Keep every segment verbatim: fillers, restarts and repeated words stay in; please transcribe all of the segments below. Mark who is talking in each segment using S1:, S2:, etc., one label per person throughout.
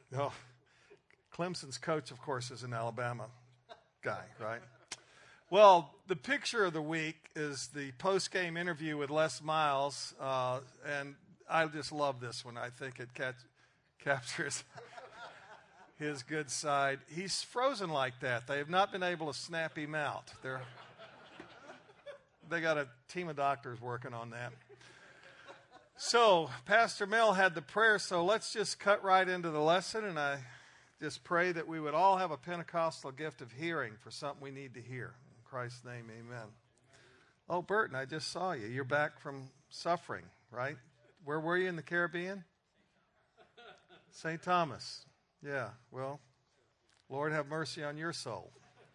S1: Oh, Clemson's coach, of course, is an Alabama guy, right? Well, the picture of the week is the post-game interview with Les Miles, uh, and I just love this one. I think it catch, captures his good side. He's frozen like that. They have not been able to snap him out. They're, they got a team of doctors working on that. So, Pastor Mel had the prayer, so let's just cut right into the lesson, and I just pray that we would all have a Pentecostal gift of hearing for something we need to hear. In Christ's name, amen. Oh, Burton, I just saw you. You're back from suffering, right? Where were you in the Caribbean? Saint Thomas. Yeah, well, Lord have mercy on your soul.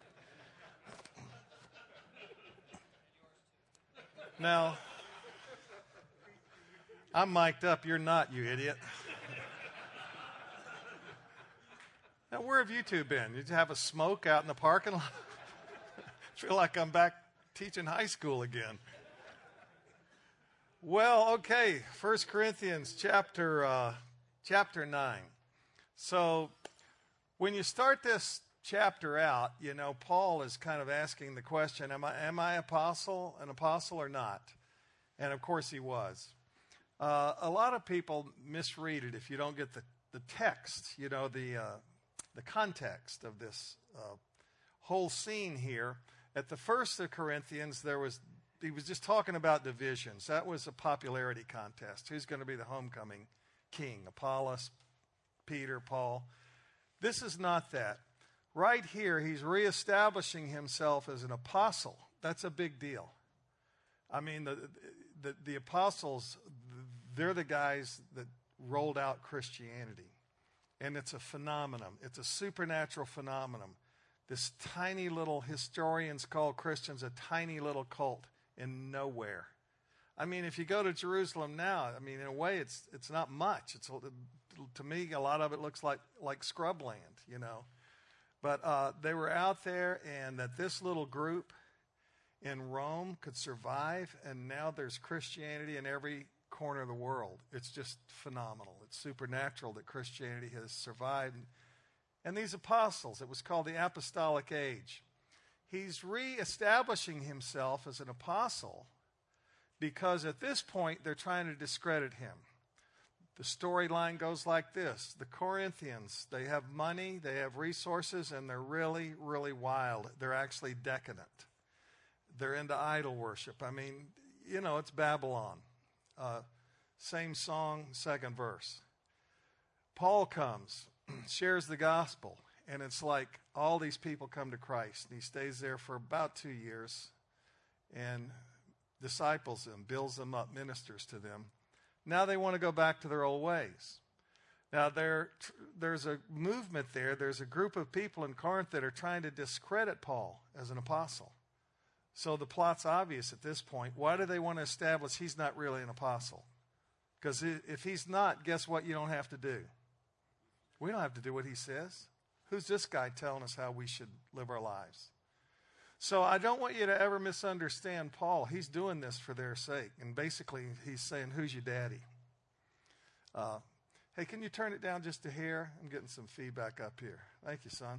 S1: Now, I'm mic'd up. You're not, you idiot. Now, where have you two been? Did you have a smoke out in the parking lot? I feel like I'm back teaching high school again. Well, okay, First Corinthians chapter uh, chapter nine. So when you start this chapter out, you know, Paul is kind of asking the question, am I, am I apostle, an apostle or not? And, of course, he was. Uh, a lot of people misread it if you don't get the, the text, you know, the uh, the context of this uh, whole scene here. At the first of Corinthians, there was he was just talking about divisions. That was a popularity contest. Who's going to be the homecoming king? Apollos, Peter, Paul. This is not that. Right here, he's reestablishing himself as an apostle. That's a big deal. I mean, the the, the apostles, they're the guys that rolled out Christianity. And it's a phenomenon. It's a supernatural phenomenon. This tiny little, historians call Christians a tiny little cult in nowhere. I mean, if you go to Jerusalem now, I mean, in a way, it's it's not much. It's to me, a lot of it looks like like scrubland, you know. But uh, they were out there, and that this little group in Rome could survive, and now there's Christianity in every corner of the world. It's just phenomenal. It's supernatural that Christianity has survived. And these apostles, it was called the apostolic age. He's reestablishing himself as an apostle because at this point they're trying to discredit him. The storyline goes like this. The Corinthians, they have money, they have resources, and they're really, really wild. They're actually decadent. They're into idol worship. I mean, you know, it's Babylon. Uh, same song, second verse. Paul comes, shares the gospel, and it's like all these people come to Christ. And he stays there for about two years and disciples them, builds them up, ministers to them. Now they want to go back to their old ways. Now there, there's a movement there. There's a group of people in Corinth that are trying to discredit Paul as an apostle. So the plot's obvious at this point. Why do they want to establish he's not really an apostle? Because if he's not, guess what you don't have to do? We don't have to do what he says. Who's this guy telling us how we should live our lives? So I don't want you to ever misunderstand Paul. He's doing this for their sake. And basically he's saying, who's your daddy? Uh, hey, can you turn it down just a hair? I'm getting some feedback up here. Thank you, son.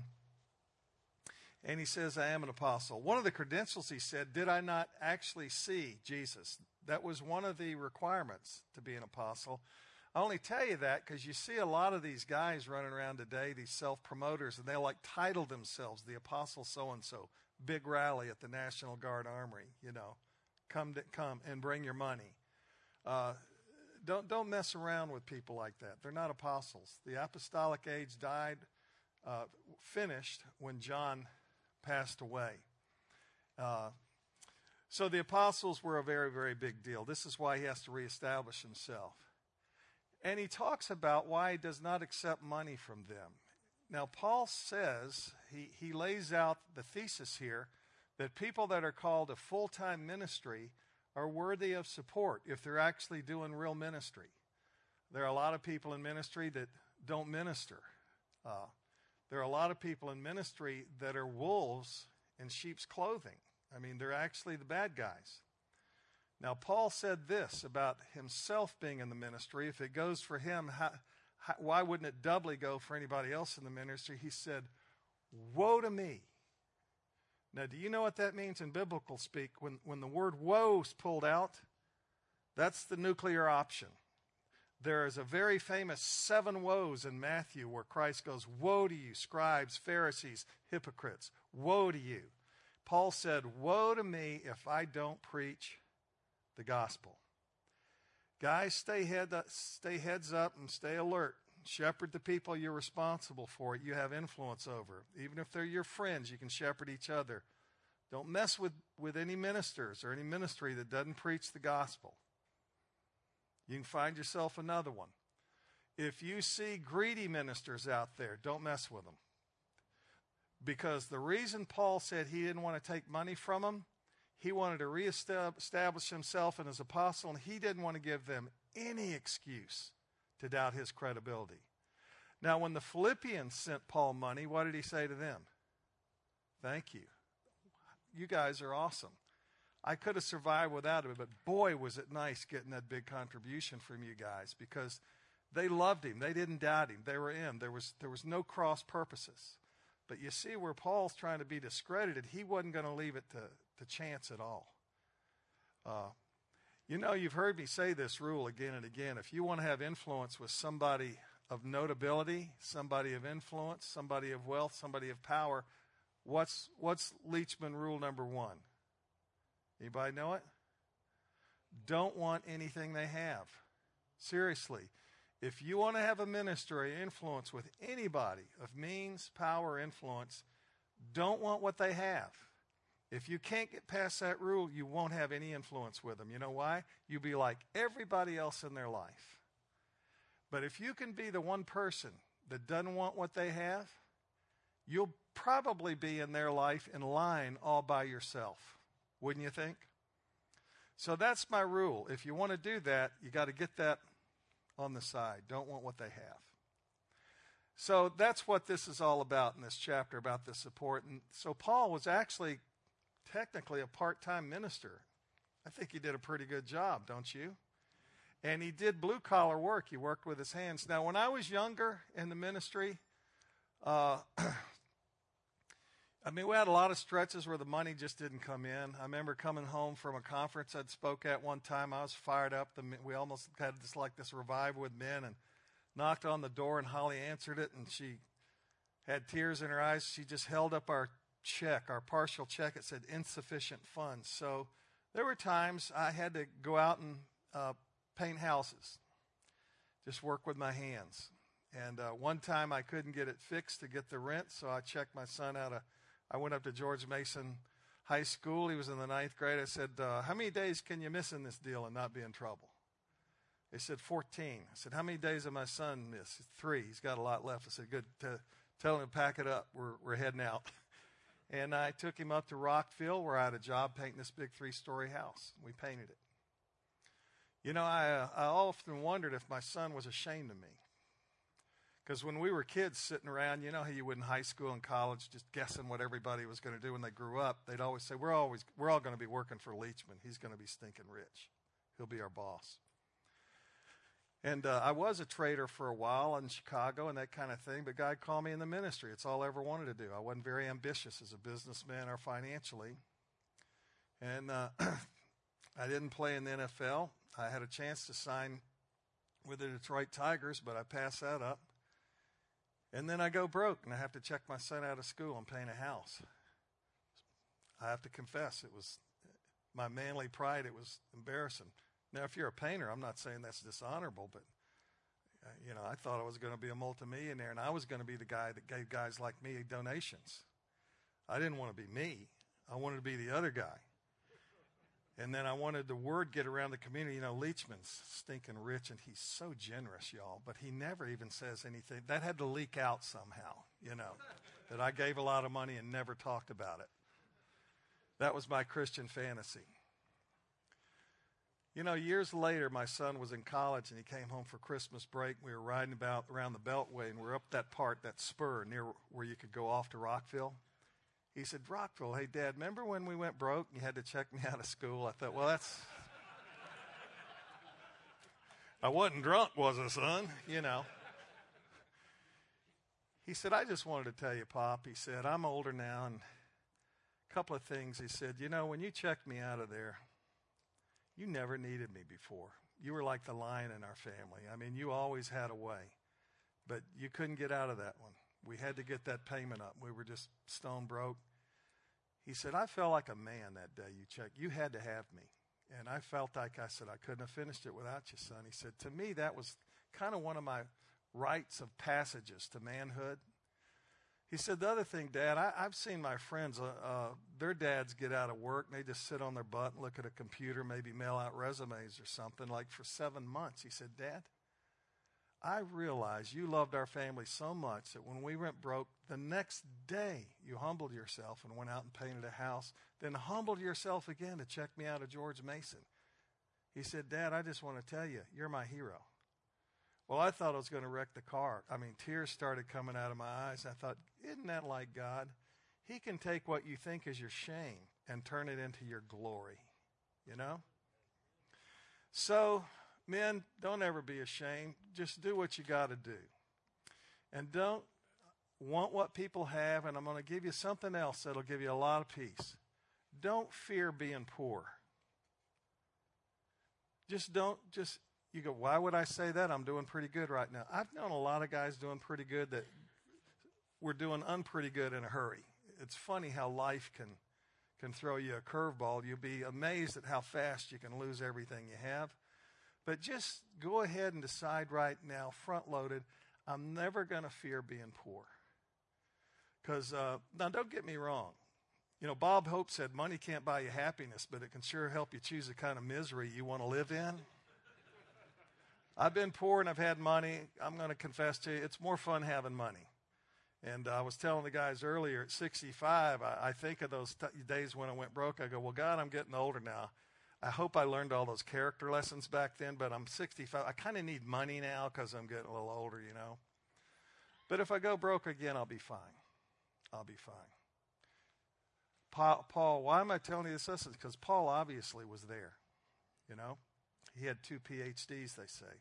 S1: And he says, I am an apostle. One of the credentials, he said, did I not actually see Jesus? That was one of the requirements to be an apostle. I only tell you that because you see a lot of these guys running around today, these self-promoters, and they like title themselves the apostle so-and-so. Big rally at the National Guard Armory, you know. Come to, come and bring your money. Uh, don't, don't mess around with people like that. They're not apostles. The apostolic age died, uh, finished when John passed away. Uh, so the apostles were a very, very big deal. This is why he has to reestablish himself. And he talks about why he does not accept money from them. Now, Paul says, he, he lays out the thesis here, that people that are called a full-time ministry are worthy of support if they're actually doing real ministry. There are a lot of people in ministry that don't minister. Uh, There are a lot of people in ministry that are wolves in sheep's clothing. I mean, they're actually the bad guys. Now, Paul said this about himself being in the ministry. If it goes for him, how, why wouldn't it doubly go for anybody else in the ministry? He said, woe to me. Now, do you know what that means in biblical speak? When, when the word woe is pulled out, that's the nuclear option. There is a very famous seven woes in Matthew where Christ goes, woe to you, scribes, Pharisees, hypocrites. Woe to you. Paul said, woe to me if I don't preach the gospel. Guys, stay, head up, stay heads up and stay alert. Shepherd the people you're responsible for. You have influence over. Even if they're your friends, you can shepherd each other. Don't mess with, with any ministers or any ministry that doesn't preach the gospel. You can find yourself another one. If you see greedy ministers out there, don't mess with them. Because the reason Paul said he didn't want to take money from them, he wanted to reestablish himself and his apostle, and he didn't want to give them any excuse to doubt his credibility. Now, when the Philippians sent Paul money, what did he say to them? Thank you. You guys are awesome. I could have survived without it, but boy, was it nice getting that big contribution from you guys because they loved him. They didn't doubt him. They were in. There was, there was no cross purposes. But you see where Paul's trying to be discredited, he wasn't going to leave it to, to chance at all. Uh, you know, you've heard me say this rule again and again. If you want to have influence with somebody of notability, somebody of influence, somebody of wealth, somebody of power, what's, what's Leachman rule number one? Anybody know it? Don't want anything they have. Seriously. If you want to have a ministry influence with anybody of means, power, influence, don't want what they have. If you can't get past that rule, you won't have any influence with them. You know why? You'll be like everybody else in their life. But if you can be the one person that doesn't want what they have, you'll probably be in their life in line all by yourself. Wouldn't you think? So that's my rule. If you want to do that, you got to get that on the side. Don't want what they have. So that's what this is all about in this chapter, about the support. And so Paul was actually technically a part-time minister. I think he did a pretty good job, don't you? And he did blue-collar work. He worked with his hands. Now, when I was younger in the ministry, uh, I mean, we had a lot of stretches where the money just didn't come in. I remember coming home from a conference I'd spoke at one time. I was fired up. The, we almost had this like this revival with men and knocked on the door, and Holly answered it, and she had tears in her eyes. She just held up our check, our partial check. It said insufficient funds. So there were times I had to go out and uh, paint houses, just work with my hands. And uh, one time I couldn't get it fixed to get the rent, so I checked my son out of I went up to George Mason High School. He was in the ninth grade. I said, uh, how many days can you miss in this deal and not be in trouble? They said, fourteen. I said, how many days did my son miss? Three. He's got a lot left. I said, good. T- tell him to pack it up. We're, we're heading out. And I took him up to Rockville where I had a job painting this big three-story house. We painted it. You know, I, uh, I often wondered if my son was ashamed of me. Because when we were kids sitting around, you know how you would in high school and college, just guessing what everybody was going to do when they grew up, they'd always say, we're always we're all going to be working for Leachman. He's going to be stinking rich. He'll be our boss. And uh, I was a trader for a while in Chicago and that kind of thing, but God called me in the ministry. It's all I ever wanted to do. I wasn't very ambitious as a businessman or financially. And uh, I didn't play in the N F L. I had a chance to sign with the Detroit Tigers, but I passed that up. And then I go broke, and I have to check my son out of school and paint a house. I have to confess, it was my manly pride. It was embarrassing. Now, if you're a painter, I'm not saying that's dishonorable, but, uh, you know, I thought I was going to be a multimillionaire, and I was going to be the guy that gave guys like me donations. I didn't want to be me. I wanted to be the other guy. And then I wanted the word get around the community. You know, Leachman's stinking rich, and he's so generous, y'all. But he never even says anything. That had to leak out somehow, you know, that I gave a lot of money and never talked about it. That was my Christian fantasy. You know, years later, my son was in college, and he came home for Christmas break. We were riding about around the Beltway, and we were up that part, that spur near where you could go off to Rockville. He said, Rockville, hey, Dad, remember when we went broke and you had to check me out of school? I thought, well, that's... I wasn't drunk, was I, son? You know. He said, I just wanted to tell you, Pop. He said, I'm older now, and a couple of things. He said, you know, when you checked me out of there, you never needed me before. You were like the lion in our family. I mean, you always had a way, but you couldn't get out of that one. We had to get that payment up. We were just stone broke. He said, I felt like a man that day you checked. You had to have me. And I felt like I said, I couldn't have finished it without you, son. He said, to me, that was kind of one of my rites of passages to manhood. He said, the other thing, Dad, I, I've seen my friends, uh, uh, their dads get out of work and they just sit on their butt and look at a computer, maybe mail out resumes or something, like for seven months. He said, Dad, I realize you loved our family so much that when we went broke, the next day you humbled yourself and went out and painted a house, then humbled yourself again to check me out of George Mason. He said, Dad, I just want to tell you, you're my hero. Well, I thought I was going to wreck the car. I mean, tears started coming out of my eyes. I thought, isn't that like God? He can take what you think is your shame and turn it into your glory, you know? So, men, don't ever be ashamed. Just do what you got to do. And don't want what people have, and I'm going to give you something else that'll give you a lot of peace. Don't fear being poor. Just don't, just, you go, why would I say that? I'm doing pretty good right now. I've known a lot of guys doing pretty good that we're doing unpretty good in a hurry. It's funny how life can, can throw you a curveball. You'll be amazed at how fast you can lose everything you have. But just go ahead and decide right now, front-loaded, I'm never going to fear being poor. Because, uh, now don't get me wrong. You know, Bob Hope said money can't buy you happiness, but it can sure help you choose the kind of misery you want to live in. I've been poor and I've had money. I'm going to confess to you, it's more fun having money. And I was telling the guys earlier, at sixty-five, I, I think of those t- days when I went broke. I go, well, God, I'm getting older now. I hope I learned all those character lessons back then, but I'm sixty-five. I kind of need money now because I'm getting a little older, you know. But if I go broke again, I'll be fine. I'll be fine. Paul, Paul why am I telling you this? Because Paul obviously was there, you know. He had two P H Ds, they say.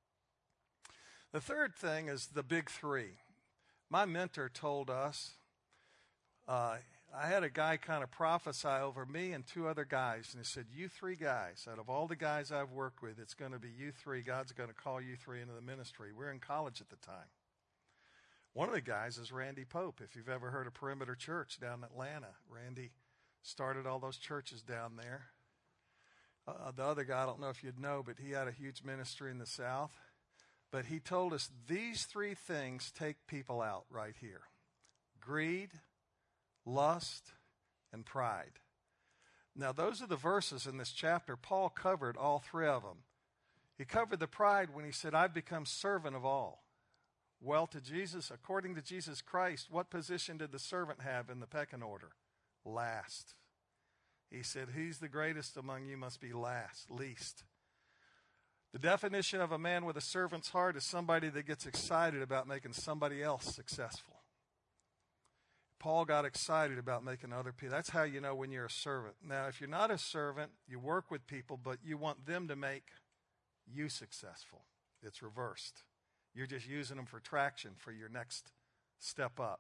S1: The third thing is the big three. My mentor told us, uh, I had a guy kind of prophesy over me and two other guys, and he said, you three guys, out of all the guys I've worked with, it's going to be you three. God's going to call you three into the ministry. We're in college at the time. One of the guys is Randy Pope. If you've ever heard of Perimeter Church down in Atlanta, Randy started all those churches down there. Uh, the other guy, I don't know if you'd know, but he had a huge ministry in the South. But he told us these three things take people out right here. Greed, lust, and pride. Now, those are the verses in this chapter. Paul covered all three of them. He covered the pride when he said, I've become servant of all. Well, to Jesus, according to Jesus Christ, what position did the servant have in the pecking order? Last. He said, he's the greatest among you must be last, least. The definition of a man with a servant's heart is somebody that gets excited about making somebody else successful. Paul got excited about making other people. That's how you know when you're a servant. Now, if you're not a servant, you work with people, but you want them to make you successful. It's reversed. You're just using them for traction for your next step up.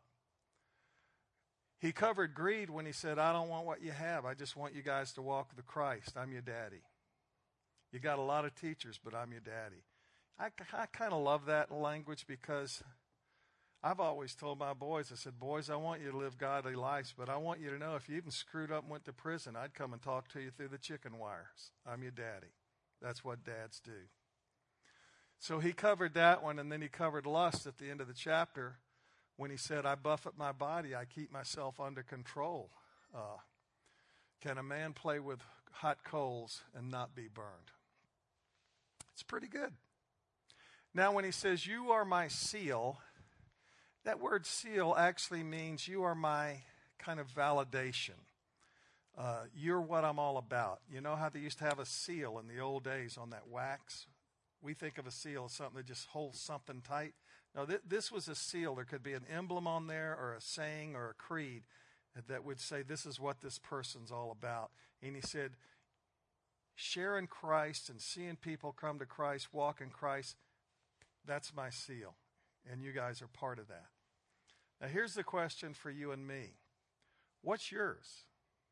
S1: He covered greed when he said, I don't want what you have. I just want you guys to walk with Christ. I'm your daddy. You got a lot of teachers, but I'm your daddy. I, I kind of love that language because I've always told my boys, I said, boys, I want you to live godly lives, but I want you to know if you even screwed up and went to prison, I'd come and talk to you through the chicken wires. I'm your daddy. That's what dads do. So he covered that one, and then he covered lust at the end of the chapter when he said, I buffet my body, I keep myself under control. Uh, can a man play with hot coals and not be burned? It's pretty good. Now, when he says, you are my seal, that word seal actually means you are my kind of validation. Uh, you're what I'm all about. You know how they used to have a seal in the old days on that wax? We think of a seal as something that just holds something tight. No, th- this was a seal. There could be an emblem on there or a saying or a creed that would say this is what this person's all about. And he said, sharing Christ and seeing people come to Christ, walk in Christ, that's my seal. And you guys are part of that. Now, here's the question for you and me. What's yours?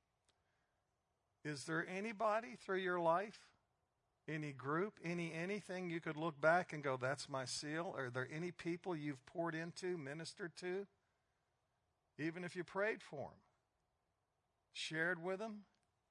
S1: Is there anybody through your life, any group, any anything you could look back and go, that's my seal? Are there any people you've poured into, ministered to? Even if you prayed for them, shared with them?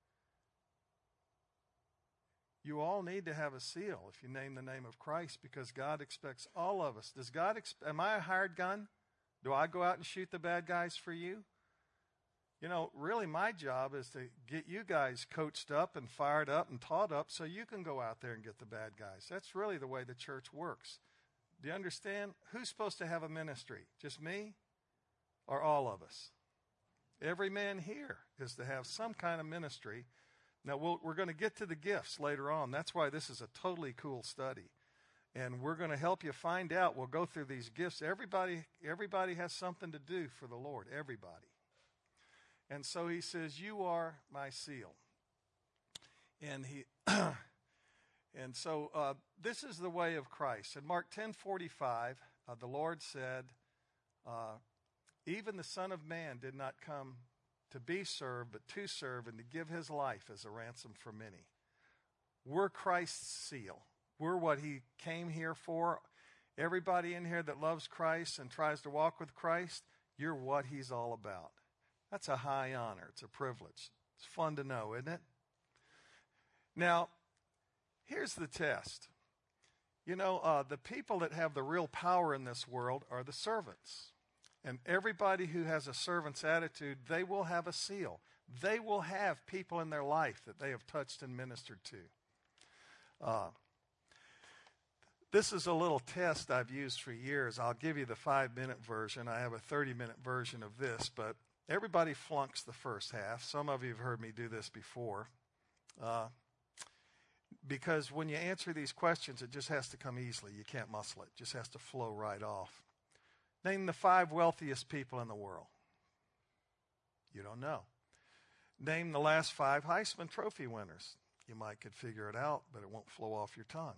S1: You all need to have a seal if you name the name of Christ, because God expects all of us. Does God, exp- am I a hired gun? Do I go out and shoot the bad guys for you? You know, really my job is to get you guys coached up and fired up and taught up so you can go out there and get the bad guys. That's really the way the church works. Do you understand? Who's supposed to have a ministry? Just me or all of us? Every man here is to have some kind of ministry. Now, we'll, we're going to get to the gifts later on. That's why this is a totally cool study. And we're going to help you find out. We'll go through these gifts. Everybody, everybody has something to do for the Lord. Everybody. And so he says, you are my seal. And he, and so uh, this is the way of Christ. In Mark ten forty-five, uh, the Lord said, uh, even the Son of Man did not come to be served, but to serve and to give his life as a ransom for many. We're Christ's seal. We're what he came here for. Everybody in here that loves Christ and tries to walk with Christ, you're what he's all about. That's a high honor. It's a privilege. It's fun to know, isn't it? Now, here's the test. You know, uh, the people that have the real power in this world are the servants. And everybody who has a servant's attitude, they will have a seal. They will have people in their life that they have touched and ministered to. Uh, this is a little test I've used for years. I'll give you the five-minute version. I have a thirty-minute version of this, but everybody flunks the first half. Some of you have heard me do this before. Uh, because when you answer these questions, it just has to come easily. You can't muscle it. It just has to flow right off. Name the five wealthiest people in the world. You don't know. Name the last five Heisman Trophy winners. You might could figure it out, but it won't flow off your tongue.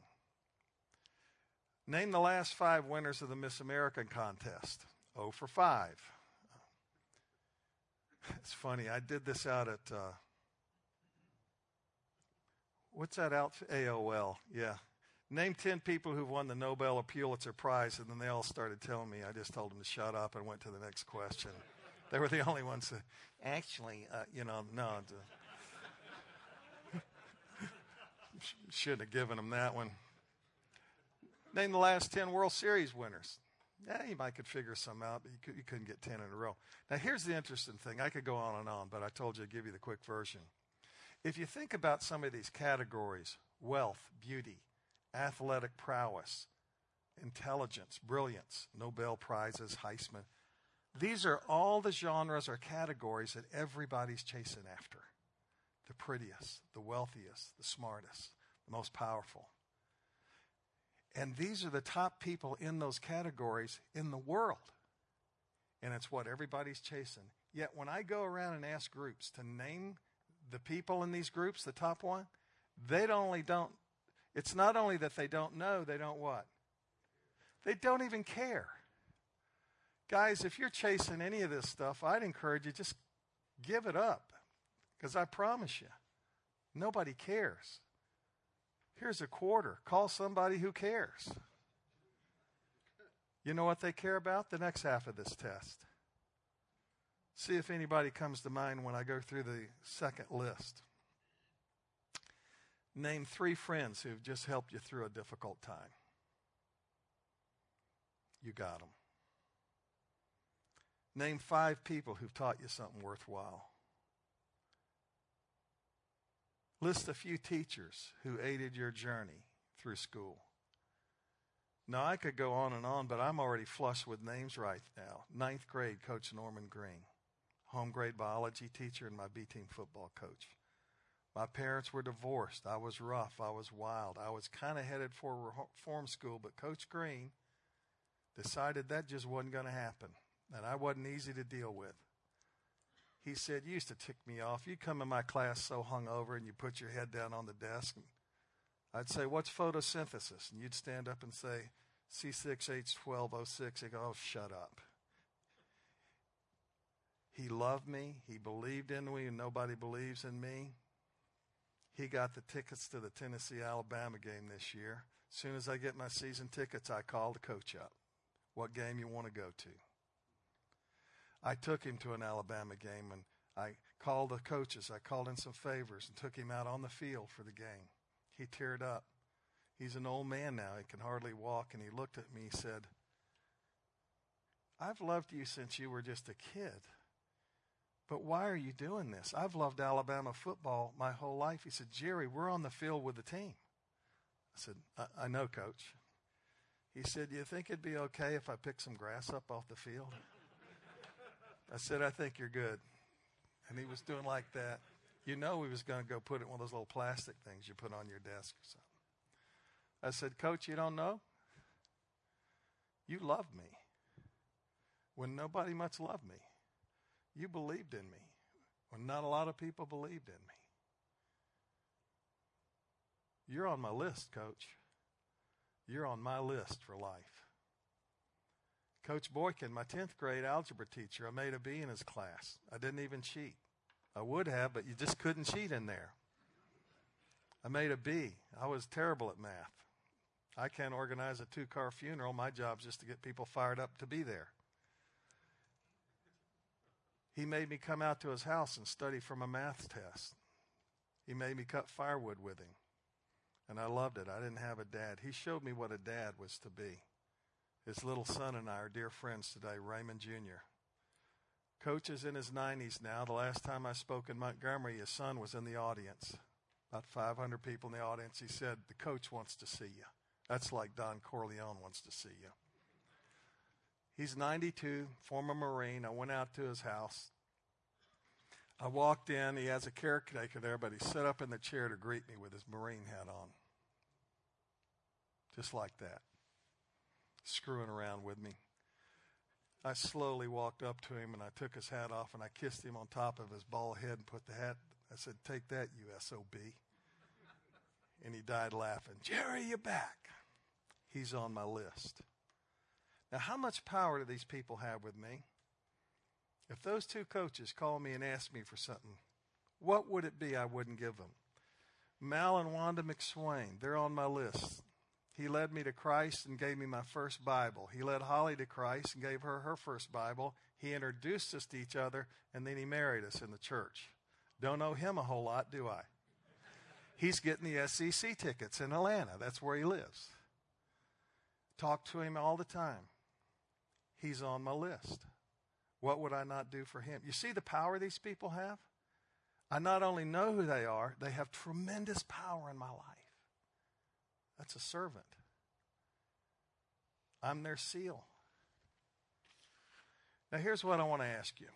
S1: Name the last five winners of the Miss American contest. Oh for five. It's funny. I did this out at, uh, what's that outfit? A O L. Yeah. Name ten people who've won the Nobel or Pulitzer Prize, and then they all started telling me. I just told them to shut up and went to the next question. They were the only ones that, actually, uh, you know, no. Shouldn't have given them that one. Name the last ten World Series winners. Yeah, you might could figure some out, but you, could, you couldn't get ten in a row. Now, here's the interesting thing. I could go on and on, but I told you I'd give you the quick version. If you think about some of these categories, wealth, beauty, athletic prowess, intelligence, brilliance, Nobel Prizes, Heisman, these are all the genres or categories that everybody's chasing after. The prettiest, the wealthiest, the smartest, the most powerful. And these are the top people in those categories in the world. And it's what everybody's chasing. Yet when I go around and ask groups to name the people in these groups, the top one, they don't only don't, it's not only that they don't know, they don't what? They don't even care. Guys, if you're chasing any of this stuff, I'd encourage you, just give it up. Because I promise you, nobody cares. Here's a quarter. Call somebody who cares. You know what they care about? The next half of this test. See if anybody comes to mind when I go through the second list. Name three friends who've just helped you through a difficult time. You got them. Name five people who've taught you something worthwhile. List a few teachers who aided your journey through school. Now, I could go on and on, but I'm already flush with names right now. Ninth grade, Coach Norman Green. Home grade biology teacher and my B-team football coach. My parents were divorced. I was rough. I was wild. I was kind of headed for reform school, but Coach Green decided that just wasn't going to happen, and I wasn't easy to deal with. He said, you used to tick me off. You come in my class so hungover and you put your head down on the desk. And I'd say, what's photosynthesis? And you'd stand up and say, C six H twelve O six. He'd go, oh, shut up. He loved me. He believed in me, and nobody believes in me. He got the tickets to the Tennessee-Alabama game this year. As soon as I get my season tickets, I call the coach up. What game you want to go to? I took him to an Alabama game, and I called the coaches. I called in some favors and took him out on the field for the game. He teared up. He's an old man now. He can hardly walk, and he looked at me and said, I've loved you since you were just a kid. But why are you doing this? I've loved Alabama football my whole life. He said, Jerry, we're on the field with the team. I said, I, I know, Coach. He said, do you think it'd be okay if I pick some grass up off the field? I said, I think you're good. And he was doing like that. You know he was going to go put it in one of those little plastic things you put on your desk or something. I said, Coach, you don't know? You loved me when nobody much loved me. You believed in me when not a lot of people believed in me. You're on my list, Coach. You're on my list for life. Coach Boykin, my tenth grade algebra teacher, I made a B in his class. I didn't even cheat. I would have, but you just couldn't cheat in there. I made a B. I was terrible at math. I can't organize a two-car funeral. My job's just to get people fired up to be there. He made me come out to his house and study for my math test. He made me cut firewood with him. And I loved it. I didn't have a dad. He showed me what a dad was to be. His little son and I are dear friends today, Raymond Junior Coach is in his nineties now. The last time I spoke in Montgomery, his son was in the audience. About five hundred people in the audience. He said, the coach wants to see you. That's like Don Corleone wants to see you. He's ninety-two, former Marine. I went out to his house. I walked in. He has a caretaker there, but he sat up in the chair to greet me with his Marine hat on. Just like that. Screwing around with me. I slowly walked up to him, and I took his hat off, and I kissed him on top of his bald head and put the hat. I said, take that, you S O B. And he died laughing. Jerry, you're back. He's on my list. Now, how much power do these people have with me? If those two coaches called me and asked me for something, what would it be I wouldn't give them? Mal and Wanda McSwain, they're on my list. He led me to Christ and gave me my first Bible. He led Holly to Christ and gave her her first Bible. He introduced us to each other, and then he married us in the church. Don't know him a whole lot, do I? He's getting the S E C tickets in Atlanta. That's where he lives. Talk to him all the time. He's on my list. What would I not do for him? You see the power these people have? I not only know who they are, they have tremendous power in my life. That's a servant. I'm their seal. Now here's what I want to ask you.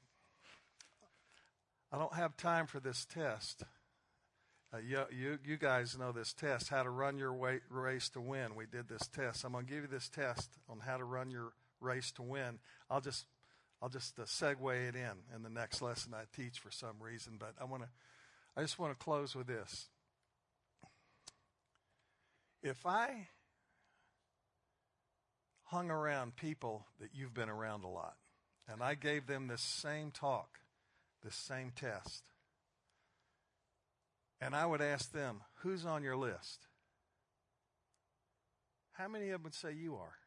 S1: I don't have time for this test. Uh, you, you, you guys know this test, how to run your way, race to win. We did this test. I'm going to give you this test on how to run your race to win. I'll just, I'll just uh, segue it in in the next lesson I teach for some reason. But I want to, I just want to close with this. If I hung around people that you've been around a lot, and I gave them this same talk, this same test, and I would ask them, who's on your list? How many of them would say you are?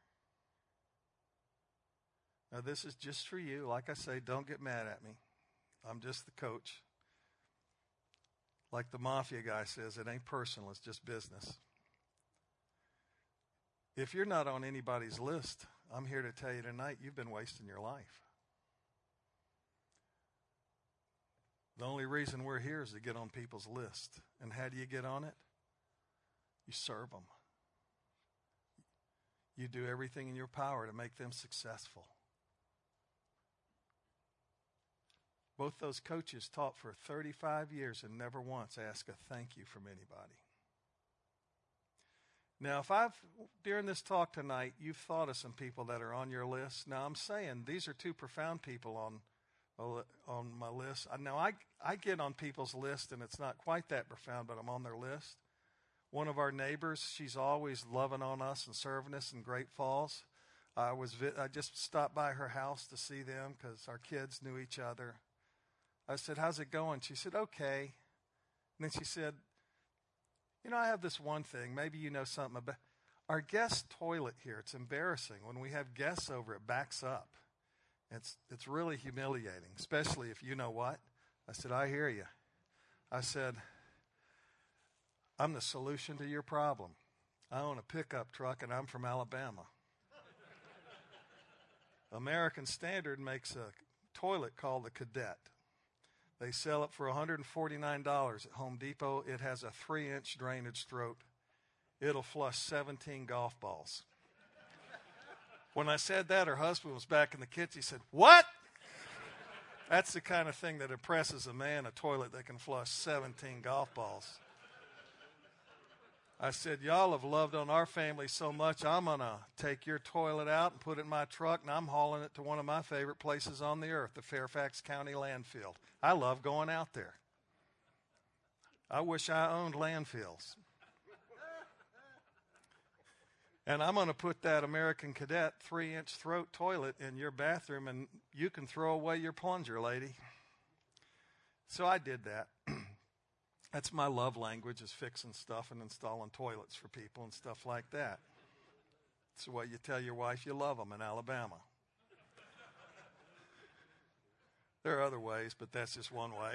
S1: Now, this is just for you. Like I say, don't get mad at me. I'm just the coach. Like the mafia guy says, it ain't personal, it's just business. If you're not on anybody's list, I'm here to tell you tonight, you've been wasting your life. The only reason we're here is to get on people's list. And how do you get on it? You serve them. You do everything in your power to make them successful. Both those coaches taught for thirty-five years and never once asked a thank you from anybody. Now, if I've, during this talk tonight, you've thought of some people that are on your list. Now, I'm saying these are two profound people on on my list. Now, I, I get on people's list, and it's not quite that profound, but I'm on their list. One of our neighbors, she's always loving on us and serving us in Great Falls. I was vi- I just stopped by her house to see them because our kids knew each other. I said, how's it going? She said, okay. And then she said, you know, I have this one thing. Maybe you know something about our guest toilet here. It's embarrassing. When we have guests over, it backs up. It's it's really humiliating, especially if you know what. I said, I hear you. I said, I'm the solution to your problem. I own a pickup truck, and I'm from Alabama. American Standard makes a toilet called the Cadet. They sell it for one hundred forty-nine dollars at Home Depot. It has a three-inch drainage throat. It'll flush seventeen golf balls. When I said that, her husband was back in the kitchen. He said, what? That's the kind of thing that impresses a man, a toilet that can flush seventeen golf balls. I said, y'all have loved on our family so much, I'm going to take your toilet out and put it in my truck, and I'm hauling it to one of my favorite places on the earth, the Fairfax County landfill. I love going out there. I wish I owned landfills. And I'm going to put that American Cadet three-inch throat toilet in your bathroom, and you can throw away your plunger, lady. So I did that. That's my love language, is fixing stuff and installing toilets for people and stuff like that. It's the way you tell your wife you love them in Alabama. There are other ways, but that's just one way.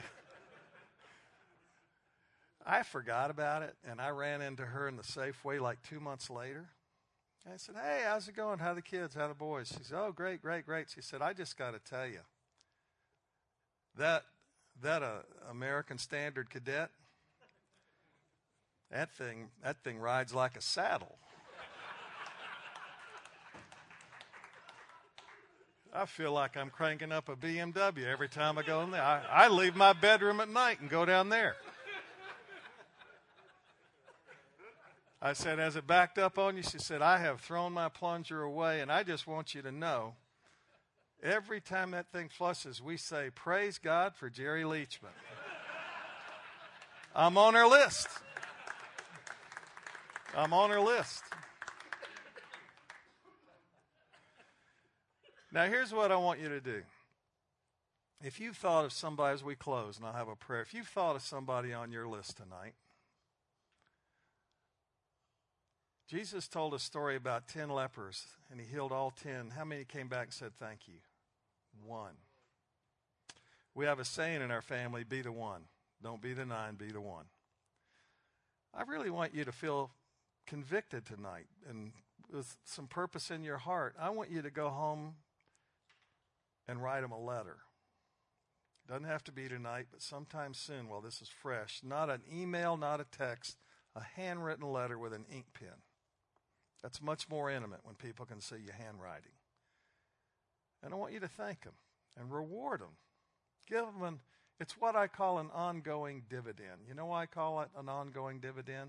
S1: I forgot about it, and I ran into her in the Safeway like two months later. I said, hey, how's it going? How are the kids? How are the boys? She said, oh, great, great, great. She said, I just got to tell you, that that uh, American Standard Cadet, that thing, that thing rides like a saddle. I feel like I'm cranking up a B M W every time I go in there. I, I leave my bedroom at night and go down there. I said, has it backed up on you? She said, I have thrown my plunger away, and I just want you to know, every time that thing flushes, we say, praise God for Jerry Leachman. I'm on her list. I'm on her list. Now, here's what I want you to do. If you've thought of somebody, as we close, and I'll have a prayer, if you've thought of somebody on your list tonight, Jesus told a story about ten lepers, and he healed all ten. How many came back and said thank you? One. We have a saying in our family, be the one. Don't be the nine, be the one. I really want you to feel convicted tonight and with some purpose in your heart. I want you to go home and write them a letter. Doesn't have to be tonight, but sometime soon while this is fresh. Not an email, not a text, a handwritten letter with an ink pen. That's much more intimate when people can see your handwriting. And I want you to thank them and reward them. Give them an, it's what I call an ongoing dividend. You know why I call it an ongoing dividend?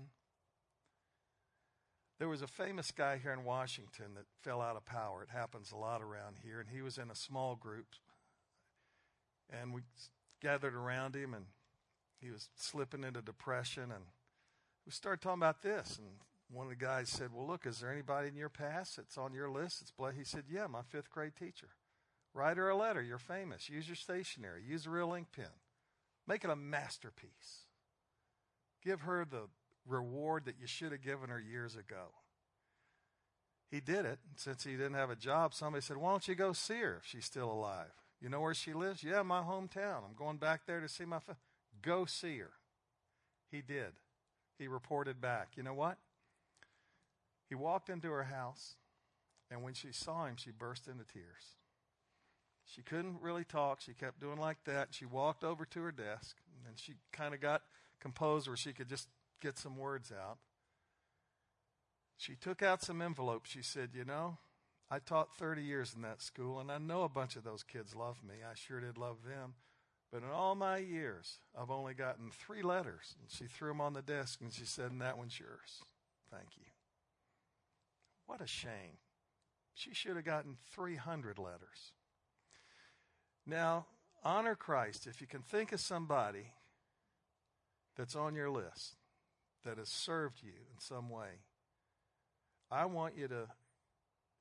S1: There was a famous guy here in Washington that fell out of power. It happens a lot around here. And he was in a small group. And we gathered around him, and he was slipping into depression. And we started talking about this. And one of the guys said, well, look, is there anybody in your past that's on your list? It's He said, yeah, my fifth grade teacher. Write her a letter. You're famous. Use your stationery. Use a real ink pen. Make it a masterpiece. Give her the reward that you should have given her years ago. He did it. Since he didn't have a job, somebody said, why don't you go see her if she's still alive? You know where she lives? Yeah, my hometown. I'm going back there to see my family. Go see her. He did. He reported back. You know what? He walked into her house, and when she saw him, she burst into tears. She couldn't really talk. She kept doing like that. She walked over to her desk, and she kind of got composed where she could just get some words out. She took out some envelopes. She said, you know, I taught thirty years in that school, and I know a bunch of those kids love me. I sure did love them. But in all my years, I've only gotten three letters. And she threw them on the desk, and she said, and that one's yours. Thank you. What a shame. She should have gotten three hundred letters. Now, honor Christ. If you can think of somebody that's on your list that has served you in some way, I want you to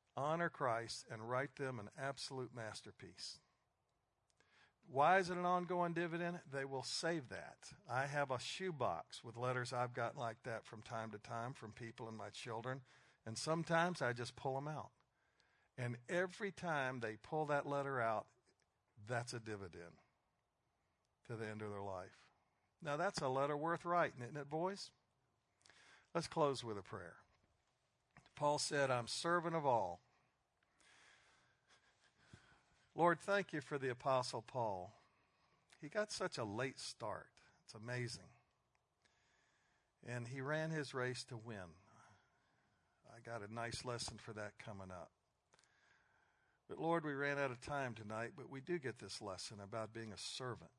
S1: honor Christ, and write them an absolute masterpiece. Why is it an ongoing dividend? They will save that. I have a shoebox with letters I've gotten like that from time to time from people and my children, and sometimes I just pull them out. And every time they pull that letter out, that's a dividend to the end of their life. Now, that's a letter worth writing, isn't it, boys? Let's close with a prayer. Paul said, I'm servant of all. Lord, thank you for the Apostle Paul. He got such a late start. It's amazing. And he ran his race to win. I got a nice lesson for that coming up. But Lord, we ran out of time tonight, but we do get this lesson about being a servant.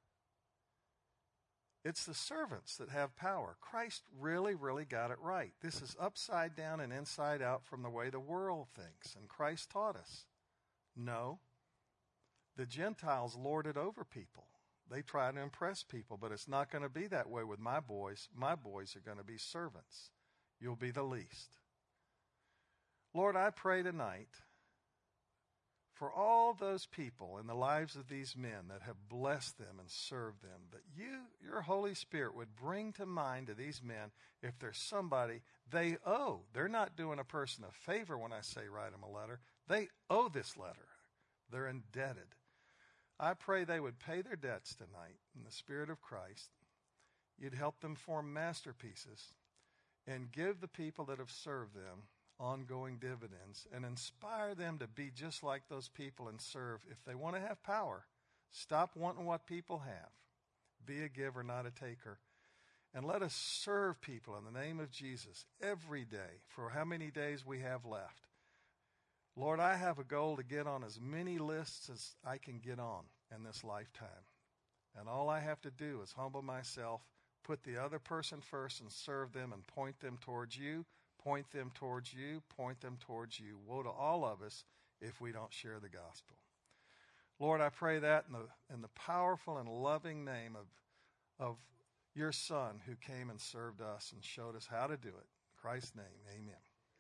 S1: It's the servants that have power. Christ really, really got it right. This is upside down and inside out from the way the world thinks. And Christ taught us. No. The Gentiles lord it over people. They try to impress people, but it's not going to be that way with my boys. My boys are going to be servants. You'll be the least. Lord, I pray tonight for all those people in the lives of these men that have blessed them and served them, that you, your Holy Spirit, would bring to mind to these men if there's somebody they owe. They're not doing a person a favor when I say write them a letter. They owe this letter. They're indebted. I pray they would pay their debts tonight in the Spirit of Christ. You'd help them form masterpieces and give the people that have served them ongoing dividends and inspire them to be just like those people and serve. If they want to have power, stop wanting what people have. Be a giver, not a taker. And let us serve people in the name of Jesus every day for how many days we have left. Lord, I have a goal to get on as many lists as I can get on in this lifetime. And all I have to do is humble myself, put the other person first and serve them and point them towards you, point them towards you, point them towards you. Woe to all of us if we don't share the gospel. Lord, I pray that in the, in the powerful and loving name of, of your Son who came and served us and showed us how to do it. In Christ's name, amen.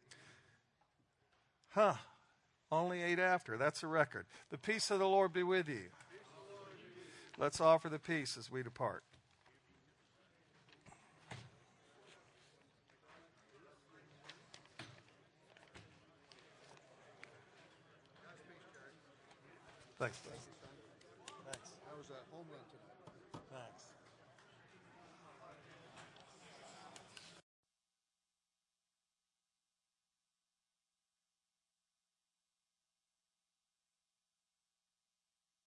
S1: Huh. Only eight after. That's a record. The peace of the Lord be with you. Let's offer the peace as we depart. Thanks, buddy. Thanks.
S2: That was a home run tonight.
S1: Thanks.